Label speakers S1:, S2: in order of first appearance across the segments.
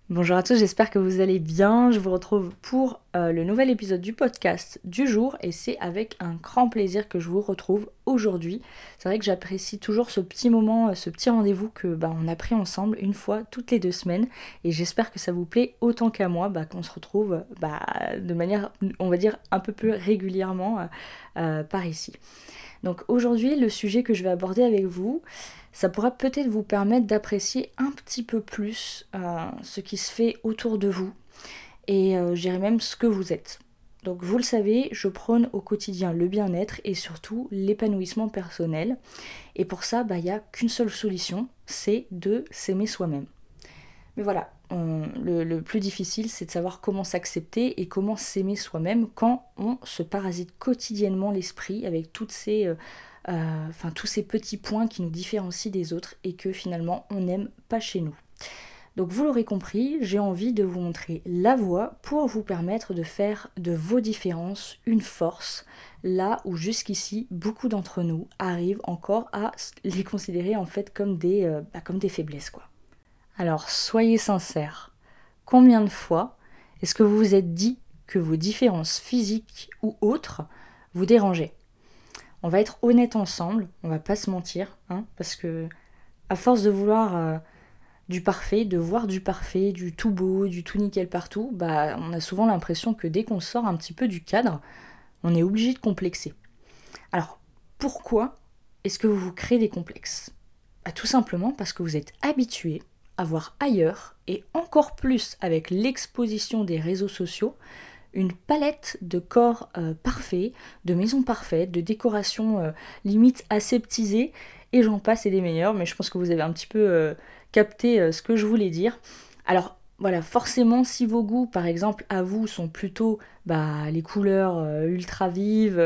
S1: Bonjour à tous, j'espère que vous allez bien. Je vous retrouve pour le nouvel épisode du podcast du jour et c'est avec un grand plaisir que je vous retrouve aujourd'hui. C'est vrai que j'apprécie toujours ce petit moment, ce petit rendez-vous que on a pris ensemble une fois toutes les 2 semaines et j'espère que ça vous plaît autant qu'à moi, qu'on se retrouve de manière, on va dire, un peu plus régulièrement par ici. Donc aujourd'hui, le sujet que je vais aborder avec vous, ça pourra peut-être vous permettre d'apprécier un petit peu plus ce qui se fait autour de vous et je dirais même ce que vous êtes. Donc vous le savez, je prône au quotidien le bien-être et surtout l'épanouissement personnel. Et pour ça, il n'y a qu'une seule solution, c'est de s'aimer soi-même. Mais voilà, le plus difficile, c'est de savoir comment s'accepter et comment s'aimer soi-même quand on se parasite quotidiennement l'esprit avec tous ces petits points qui nous différencient des autres et que finalement on n'aime pas chez nous. Donc vous l'aurez compris, j'ai envie de vous montrer la voie pour vous permettre de faire de vos différences une force, là où jusqu'ici beaucoup d'entre nous arrivent encore à les considérer en fait comme des faiblesses quoi. Alors soyez sincères, combien de fois est-ce que vous vous êtes dit que vos différences physiques ou autres vous dérangeaient? On va être honnête ensemble, on va pas se mentir, parce que à force de vouloir du parfait, de voir du parfait, du tout beau, du tout nickel partout, on a souvent l'impression que dès qu'on sort un petit peu du cadre, on est obligé de complexer. Alors, pourquoi est-ce que vous vous créez des complexes? Tout simplement parce que vous êtes habitué à voir ailleurs, et encore plus avec l'exposition des réseaux sociaux, une palette de corps parfaits, de maisons parfaites, de décorations limite aseptisées, et j'en passe et des meilleurs, mais je pense que vous avez un petit peu capté ce que je voulais dire. Alors voilà, forcément, si vos goûts, par exemple, à vous, sont plutôt les couleurs ultra vives,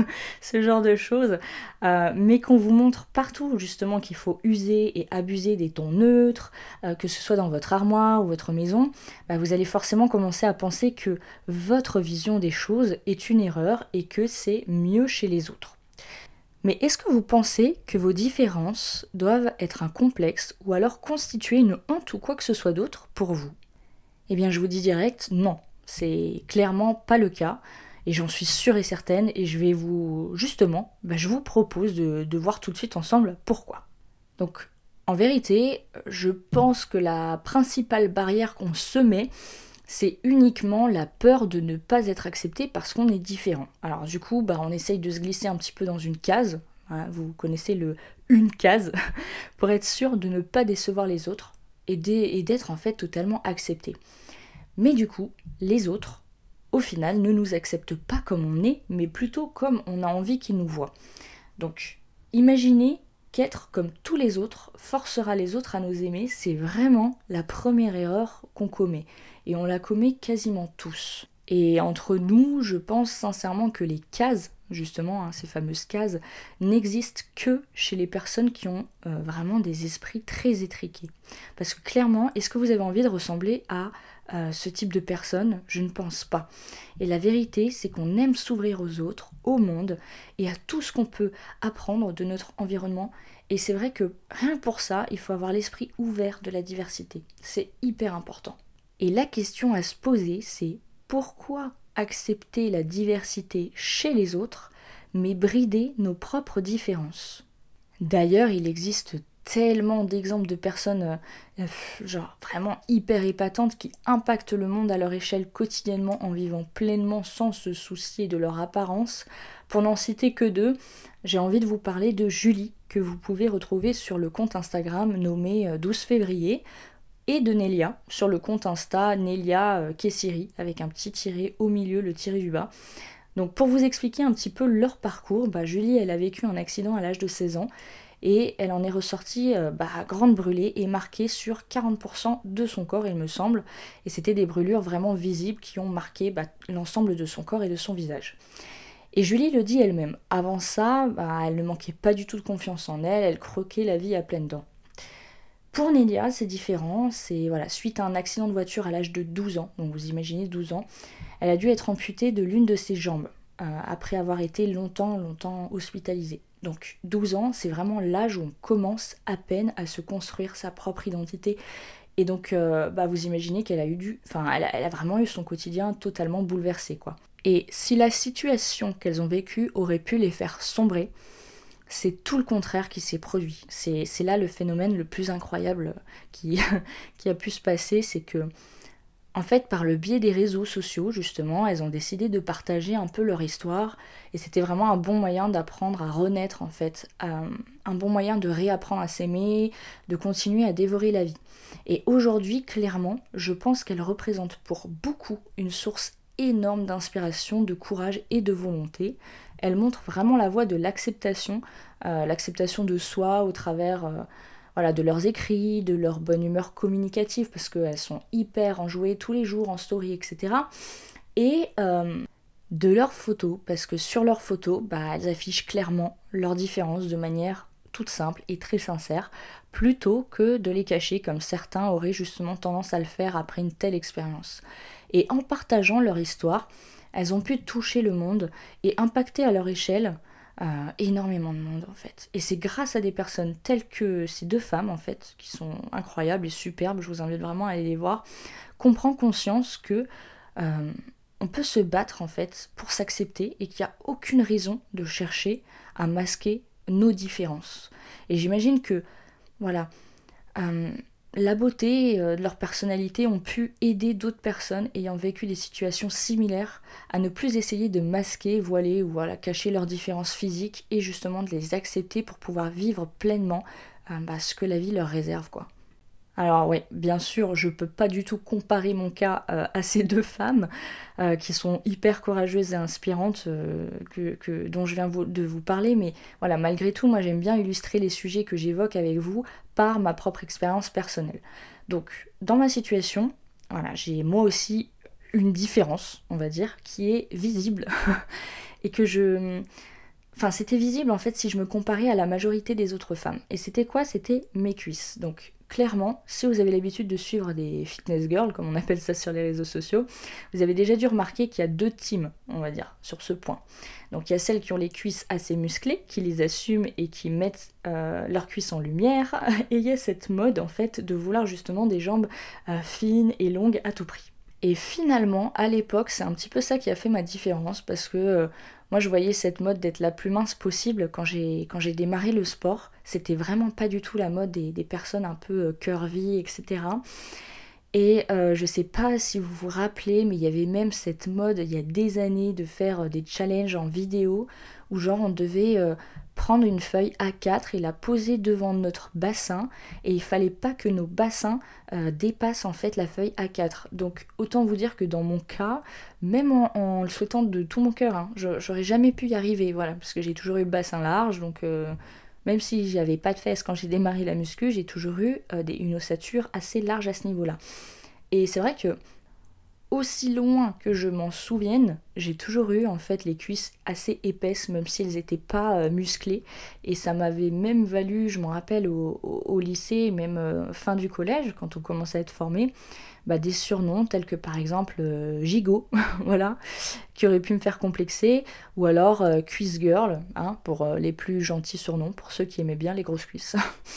S1: ce genre de choses, mais qu'on vous montre partout justement qu'il faut user et abuser des tons neutres, que ce soit dans votre armoire ou votre maison, vous allez forcément commencer à penser que votre vision des choses est une erreur et que c'est mieux chez les autres. Mais est-ce que vous pensez que vos différences doivent être un complexe ou alors constituer une honte ou quoi que ce soit d'autre pour vous? Eh bien je vous dis direct, non, c'est clairement pas le cas et j'en suis sûre et certaine et je vais vous, justement, je vous propose de voir tout de suite ensemble pourquoi. Donc en vérité, je pense que la principale barrière qu'on se met, c'est uniquement la peur de ne pas être accepté parce qu'on est différent. Alors du coup, on essaye de se glisser un petit peu dans une case, hein, vous connaissez le une case, pour être sûr de ne pas décevoir les autres et d'être en fait totalement accepté. Mais du coup, les autres, au final, ne nous acceptent pas comme on est, mais plutôt comme on a envie qu'ils nous voient. Donc, imaginez qu'être comme tous les autres forcera les autres à nous aimer, c'est vraiment la première erreur qu'on commet. Et on la commet quasiment tous. Et entre nous, je pense sincèrement que les cases, justement, ces fameuses cases, n'existent que chez les personnes qui ont vraiment des esprits très étriqués. Parce que clairement, est-ce que vous avez envie de ressembler à ce type de personne? Je ne pense pas. Et la vérité, c'est qu'on aime s'ouvrir aux autres, au monde, et à tout ce qu'on peut apprendre de notre environnement. Et c'est vrai que rien que pour ça, il faut avoir l'esprit ouvert de la diversité. C'est hyper important. Et la question à se poser, c'est pourquoi accepter la diversité chez les autres, mais brider nos propres différences? D'ailleurs, il existe tellement d'exemples de personnes genre vraiment hyper épatantes qui impactent le monde à leur échelle quotidiennement en vivant pleinement sans se soucier de leur apparence. Pour n'en citer que deux, j'ai envie de vous parler de Julie, que vous pouvez retrouver sur le compte Instagram nommé 12 février, et de Nelia, sur le compte Insta Nelia Kessiri, avec un petit tiré au milieu, le tiré du bas. Donc pour vous expliquer un petit peu leur parcours, Julie elle a vécu un accident à l'âge de 16 ans et elle en est ressortie grande brûlée et marquée sur 40% de son corps il me semble, et c'était des brûlures vraiment visibles qui ont marqué l'ensemble de son corps et de son visage. Et Julie le dit elle-même, avant ça, elle ne manquait pas du tout de confiance en elle, elle croquait la vie à pleines dents. Pour Nelia, c'est différent, c'est suite à un accident de voiture à l'âge de 12 ans, donc vous imaginez 12 ans, elle a dû être amputée de l'une de ses jambes, après avoir été longtemps hospitalisée. Donc 12 ans, c'est vraiment l'âge où on commence à peine à se construire sa propre identité Et donc, vous imaginez qu'elle a elle a vraiment eu son quotidien totalement bouleversé, quoi. Et si la situation qu'elles ont vécue aurait pu les faire sombrer, c'est tout le contraire qui s'est produit. C'est là le phénomène le plus incroyable qui, qui a pu se passer, c'est que, en fait, par le biais des réseaux sociaux, justement, elles ont décidé de partager un peu leur histoire, et c'était vraiment un bon moyen d'apprendre à renaître, en fait, un bon moyen de réapprendre à s'aimer, de continuer à dévorer la vie. Et aujourd'hui, clairement, je pense qu'elles représentent pour beaucoup une source énorme d'inspiration, de courage et de volonté. Elles montrent vraiment la voie de l'acceptation de soi au travers voilà, de leurs écrits, de leur bonne humeur communicative, parce qu'elles sont hyper enjouées tous les jours en story, etc. Et de leurs photos, parce que sur leurs photos, elles affichent clairement leurs différences de manière toute simple et très sincère, plutôt que de les cacher comme certains auraient justement tendance à le faire après une telle expérience. Et en partageant leur histoire, elles ont pu toucher le monde et impacter à leur échelle énormément de monde en fait. Et c'est grâce à des personnes telles que ces deux femmes en fait, qui sont incroyables et superbes, je vous invite vraiment à aller les voir, qu'on prend conscience que on peut se battre en fait pour s'accepter et qu'il n'y a aucune raison de chercher à masquer nos différences. Et j'imagine que voilà, euh, la beauté de leur personnalité ont pu aider d'autres personnes ayant vécu des situations similaires à ne plus essayer de masquer, voiler ou voilà, cacher leurs différences physiques et justement de les accepter pour pouvoir vivre pleinement ce que la vie leur réserve, quoi. Alors oui, bien sûr, je peux pas du tout comparer mon cas à ces deux femmes qui sont hyper courageuses et inspirantes dont je viens de vous parler, mais voilà, malgré tout, moi j'aime bien illustrer les sujets que j'évoque avec vous par ma propre expérience personnelle. Donc, dans ma situation, voilà, j'ai moi aussi une différence, on va dire, qui est visible et que je... Enfin, c'était visible en fait si je me comparais à la majorité des autres femmes. Et c'était quoi? C'était mes cuisses. Donc, clairement, si vous avez l'habitude de suivre des fitness girls, comme on appelle ça sur les réseaux sociaux, vous avez déjà dû remarquer qu'il y a deux teams, on va dire, sur ce point. Donc, il y a celles qui ont les cuisses assez musclées, qui les assument et qui mettent leurs cuisses en lumière. Et il y a cette mode en fait de vouloir justement des jambes fines et longues à tout prix. Et finalement, à l'époque, c'est un petit peu ça qui a fait ma différence parce que moi je voyais cette mode d'être la plus mince possible quand j'ai démarré le sport. C'était vraiment pas du tout la mode des personnes un peu curvy, etc. Et je sais pas si vous vous rappelez, mais il y avait même cette mode il y a des années de faire des challenges en vidéo où genre on devait prendre une feuille A4 et la poser devant notre bassin et il fallait pas que nos bassins dépassent en fait la feuille A4. Donc autant vous dire que dans mon cas, même en le souhaitant de tout mon cœur, hein, j'aurais jamais pu y arriver, voilà, parce que j'ai toujours eu le bassin large, donc même si j'avais pas de fesses quand j'ai démarré la muscu, j'ai toujours eu une ossature assez large à ce niveau-là. Et c'est vrai que aussi loin que je m'en souvienne, j'ai toujours eu en fait les cuisses assez épaisses, même si elles n'étaient pas musclées. Et ça m'avait même valu, je me rappelle, au lycée, même fin du collège, quand on commence à être formé, des surnoms tels que par exemple Gigot, voilà, qui auraient pu me faire complexer, ou alors Cuisse Girl, hein, pour les plus gentils surnoms, pour ceux qui aimaient bien les grosses cuisses.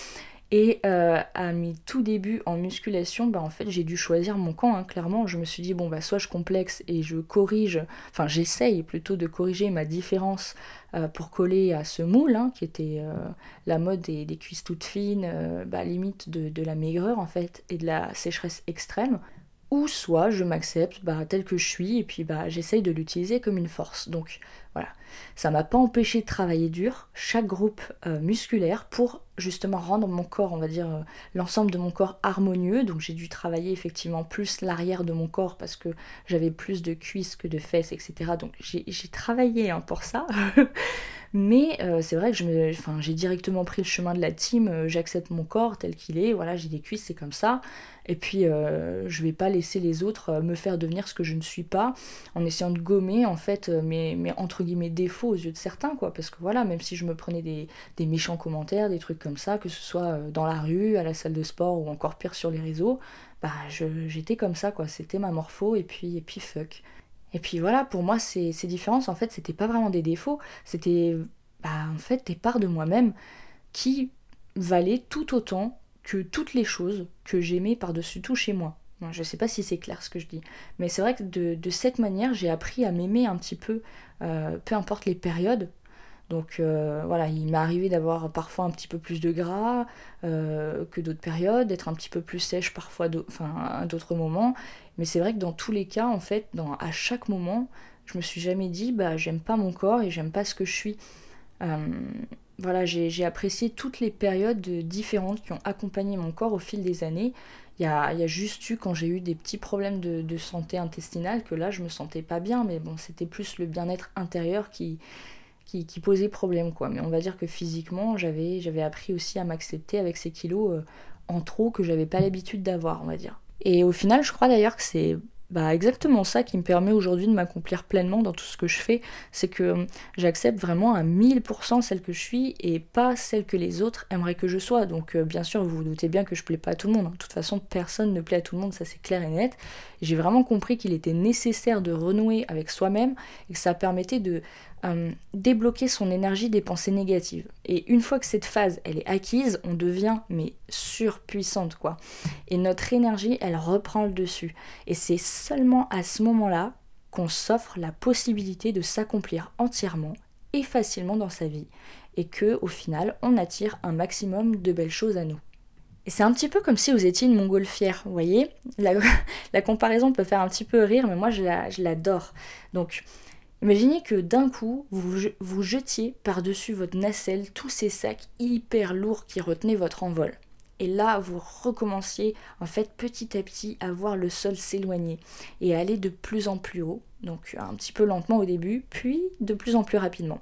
S1: Et à mes tout débuts en musculation, en fait j'ai dû choisir mon camp, hein, clairement. Je me suis dit, soit je complexe et je corrige, enfin j'essaye plutôt de corriger ma différence pour coller à ce moule, hein, qui était la mode des cuisses toutes fines, limite de la maigreur en fait, et de la sécheresse extrême. Ou soit je m'accepte tel que je suis et puis j'essaye de l'utiliser comme une force. Donc voilà, ça m'a pas empêché de travailler dur, chaque groupe musculaire, pour justement rendre mon corps, on va dire l'ensemble de mon corps harmonieux. Donc j'ai dû travailler effectivement plus l'arrière de mon corps parce que j'avais plus de cuisses que de fesses, etc. Donc j'ai travaillé pour ça. Mais c'est vrai que j'ai directement pris le chemin de la team, j'accepte mon corps tel qu'il est, voilà, j'ai des cuisses, c'est comme ça. Et puis je vais pas laisser les autres me faire devenir ce que je ne suis pas, en essayant de gommer en fait mes entre guillemets défauts aux yeux de certains, quoi. Parce que voilà, même si je me prenais des méchants commentaires, des trucs comme ça, que ce soit dans la rue, à la salle de sport ou encore pire sur les réseaux, j'étais comme ça, quoi. C'était ma morpho et puis fuck. Et puis voilà, pour moi, ces différences, en fait, c'était pas vraiment des défauts, c'était en fait des parts de moi-même qui valaient tout autant que toutes les choses que j'aimais par-dessus tout chez moi. Bon, je sais pas si c'est clair ce que je dis, mais c'est vrai que de cette manière, j'ai appris à m'aimer un petit peu importe les périodes. Donc voilà, il m'est arrivé d'avoir parfois un petit peu plus de gras que d'autres périodes, d'être un petit peu plus sèche parfois à d'autres moments. Mais c'est vrai que dans tous les cas, en fait, à chaque moment, je me suis jamais dit bah j'aime pas mon corps et j'aime pas ce que je suis. Euh, voilà, j'ai apprécié toutes les périodes différentes qui ont accompagné mon corps au fil des années. Il y a juste eu quand j'ai eu des petits problèmes de santé intestinale que là je me sentais pas bien, mais bon, c'était plus le bien-être intérieur qui posait problème, quoi. Mais on va dire que physiquement, j'avais appris aussi à m'accepter avec ces kilos en trop que j'avais pas l'habitude d'avoir, on va dire. Et au final, je crois d'ailleurs que c'est exactement ça qui me permet aujourd'hui de m'accomplir pleinement dans tout ce que je fais, c'est que j'accepte vraiment à 1000% celle que je suis et pas celle que les autres aimeraient que je sois. Donc bien sûr, vous vous doutez bien que je plais pas à tout le monde, hein. De toute façon, personne ne plaît à tout le monde, ça c'est clair et net. Et j'ai vraiment compris qu'il était nécessaire de renouer avec soi-même et que ça permettait de débloquer son énergie des pensées négatives. Et une fois que cette phase elle est acquise, on devient mais surpuissante, quoi. Et notre énergie elle reprend le dessus. Et c'est seulement à ce moment-là qu'on s'offre la possibilité de s'accomplir entièrement et facilement dans sa vie. Et que au final on attire un maximum de belles choses à nous. Et c'est un petit peu comme si vous étiez une montgolfière, vous voyez. La comparaison peut faire un petit peu rire, mais moi je l'adore. Donc imaginez que d'un coup, vous jetiez par-dessus votre nacelle tous ces sacs hyper lourds qui retenaient votre envol. Et là, vous recommenciez en fait petit à petit à voir le sol s'éloigner et à aller de plus en plus haut, donc un petit peu lentement au début, puis de plus en plus rapidement.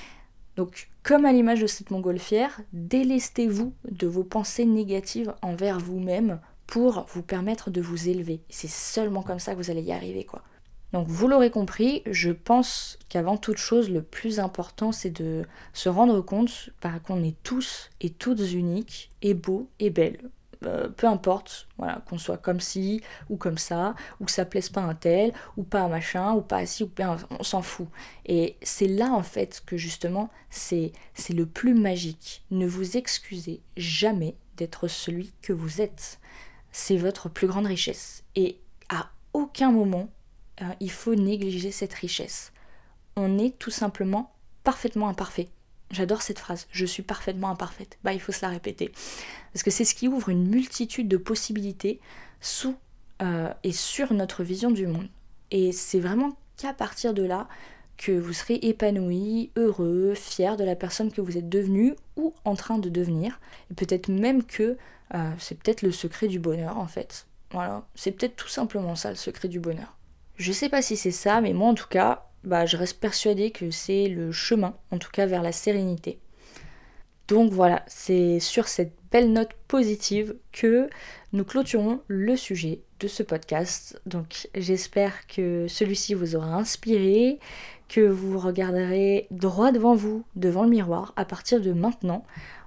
S1: Donc, comme à l'image de cette montgolfière, délestez-vous de vos pensées négatives envers vous-même pour vous permettre de vous élever. C'est seulement comme ça que vous allez y arriver, quoi. Donc vous l'aurez compris, je pense qu'avant toute chose, le plus important, c'est de se rendre compte qu'on est tous et toutes uniques, et beaux et belles. Peu importe, voilà, qu'on soit comme ci ou comme ça, ou que ça plaise pas à un tel, ou pas à machin, ou pas à ci, ou pas, on s'en fout. Et c'est là en fait que justement, c'est le plus magique. Ne vous excusez jamais d'être celui que vous êtes. C'est votre plus grande richesse. Et à aucun moment, il faut négliger cette richesse. On est tout simplement parfaitement imparfait. J'adore cette phrase, je suis parfaitement imparfaite. Il faut se la répéter. Parce que c'est ce qui ouvre une multitude de possibilités sous et sur notre vision du monde. Et c'est vraiment qu'à partir de là que vous serez épanoui, heureux, fier de la personne que vous êtes devenue ou en train de devenir. Et peut-être même que c'est peut-être le secret du bonheur en fait. Voilà, c'est peut-être tout simplement ça le secret du bonheur. Je sais pas si c'est ça, mais moi en tout cas, je reste persuadée que c'est le chemin, en tout cas vers la sérénité. Donc voilà, c'est sur cette belle note positive que nous clôturons le sujet de ce podcast. Donc j'espère que celui-ci vous aura inspiré, que vous regarderez droit devant vous, devant le miroir, à partir de maintenant,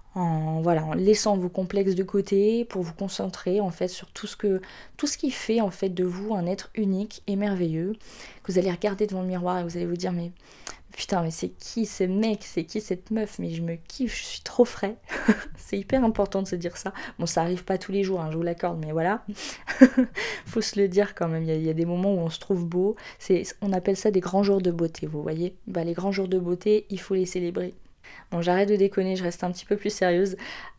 S1: en laissant vos complexes de côté pour vous concentrer en fait sur tout ce qui fait en fait de vous un être unique et merveilleux, que vous allez regarder devant le miroir et vous allez vous dire mais putain mais c'est qui ce mec, c'est qui cette meuf, mais je me kiffe, je suis trop frais. C'est hyper important de se dire ça. Bon, ça arrive pas tous les jours, je vous l'accorde, mais voilà. Faut se le dire quand même, il y a des moments où on se trouve beau, on appelle ça des grands jours de beauté, vous voyez. Les grands jours de beauté, il faut les célébrer. Bon, j'arrête de déconner, je reste un petit peu plus sérieuse.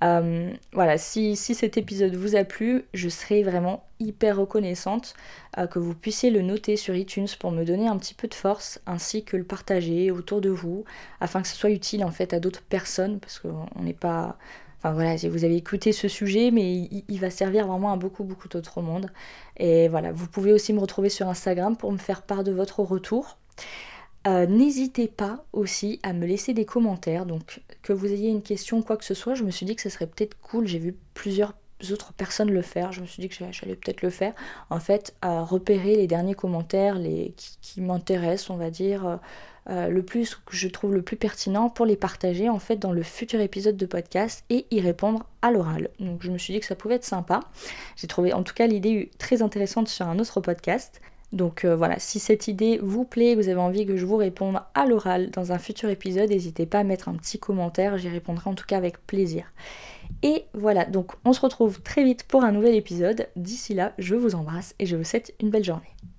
S1: Si cet épisode vous a plu, je serais vraiment hyper reconnaissante que vous puissiez le noter sur iTunes pour me donner un petit peu de force, ainsi que le partager autour de vous, afin que ce soit utile en fait à d'autres personnes, parce qu'on n'est pas... si vous avez écouté ce sujet, mais il va servir vraiment à beaucoup, beaucoup d'autres monde. Et voilà, vous pouvez aussi me retrouver sur Instagram pour me faire part de votre retour. N'hésitez pas aussi à me laisser des commentaires, donc que vous ayez une question ou quoi que ce soit, je me suis dit que ça serait peut-être cool, j'ai vu plusieurs autres personnes le faire, je me suis dit que j'allais peut-être le faire, en fait, à repérer les derniers commentaires qui m'intéressent, on va dire, le plus, que je trouve le plus pertinent pour les partager en fait dans le futur épisode de podcast et y répondre à l'oral. Donc je me suis dit que ça pouvait être sympa, j'ai trouvé en tout cas l'idée très intéressante sur un autre podcast. Donc si cette idée vous plaît, vous avez envie que je vous réponde à l'oral dans un futur épisode, n'hésitez pas à mettre un petit commentaire, j'y répondrai en tout cas avec plaisir. Et voilà, donc on se retrouve très vite pour un nouvel épisode. D'ici là, je vous embrasse et je vous souhaite une belle journée.